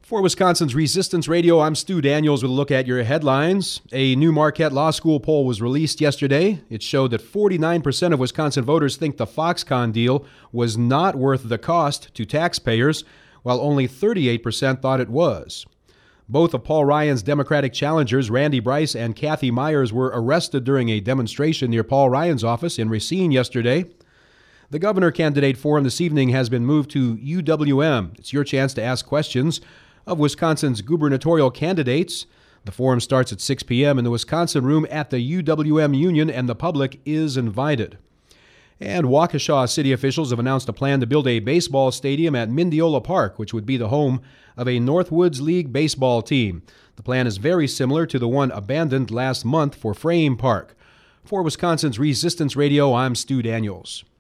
For Wisconsin's Resistance Radio, I'm Stu Daniels with a look at your headlines. A new Marquette Law School poll was released yesterday. It showed that 49% of Wisconsin voters think the Foxconn deal was not worth the cost to taxpayers, while only 38% thought it was. Both of Paul Ryan's Democratic challengers, Randy Bryce and Kathy Myers, were arrested during a demonstration near Paul Ryan's office in Racine yesterday. The governor candidate forum this evening has been moved to UWM. It's your chance to ask questions of Wisconsin's gubernatorial candidates. The forum starts at 6 p.m. in the Wisconsin Room at the UWM Union, and the public is invited. And Waukesha city officials have announced a plan to build a baseball stadium at Mindiola Park, which would be the home of a Northwoods League baseball team. The plan is very similar to the one abandoned last month for Frame Park. For Wisconsin's Resistance Radio, I'm Stu Daniels.